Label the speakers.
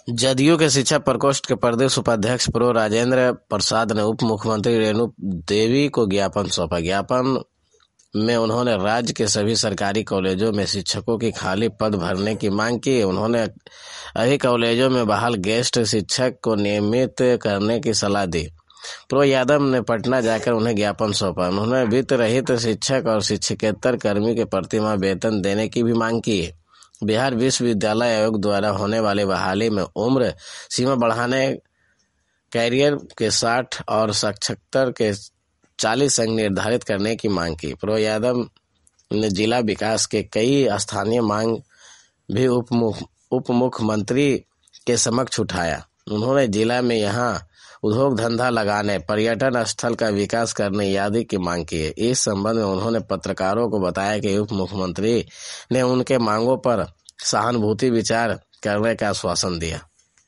Speaker 1: जदयू के शिक्षा प्रकोष्ठ के प्रदेश उपाध्यक्ष प्रो राजेंद्र प्रसाद ने उप मुख्यमंत्री रेणु देवी को ज्ञापन सौंपा। ज्ञापन में उन्होंने राज्य के सभी सरकारी कॉलेजों में शिक्षकों की खाली पद भरने की मांग की। उन्होंने अभी कॉलेजों में बहाल गेस्ट शिक्षक को नियमित करने की सलाह दी। प्रो यादव ने पटना जाकर उन्हें ज्ञापन सौंपा। उन्होंने वित्त रहित शिक्षक और शिक्षकेतर कर्मी के प्रतिमाह वेतन देने की भी मांग की। बिहार विश्वविद्यालय आयोग द्वारा होने वाली बहाली में उम्र सीमा बढ़ाने, कैरियर के 60 और साक्षरता के 40 अंक निर्धारित करने की मांग की। प्रो यादव ने जिला विकास के कई स्थानीय मांग भी उप मुख्यमंत्री के समक्ष उठाया। उन्होंने जिला में यहां उद्योग धंधा लगाने, पर्यटन स्थल का विकास करने आदि की मांग की है। इस संबंध में उन्होंने पत्रकारों को बताया कि उप मुख्यमंत्री ने उनके मांगों पर सहानुभूति विचार करने का आश्वासन दिया।